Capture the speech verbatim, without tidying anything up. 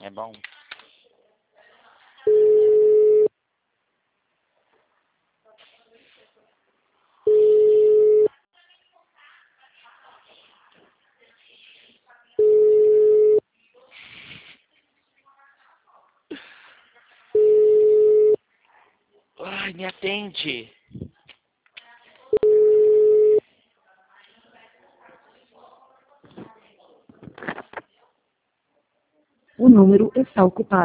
É bom. Ai, me atende. O número está ocupado.